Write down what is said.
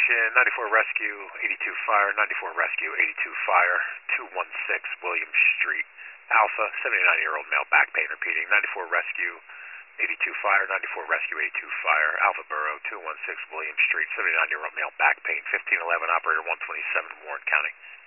Station, 94 Rescue, 82 Fire, 94 Rescue, 82 Fire, 216 William Street. Alpha, 79-year-old male back pain repeating, 94 Rescue, 82 Fire, 94 Rescue, 82 Fire. Alpha Borough, 216 William Street, 79-year-old male back pain, 1511, operator 127, Warren County.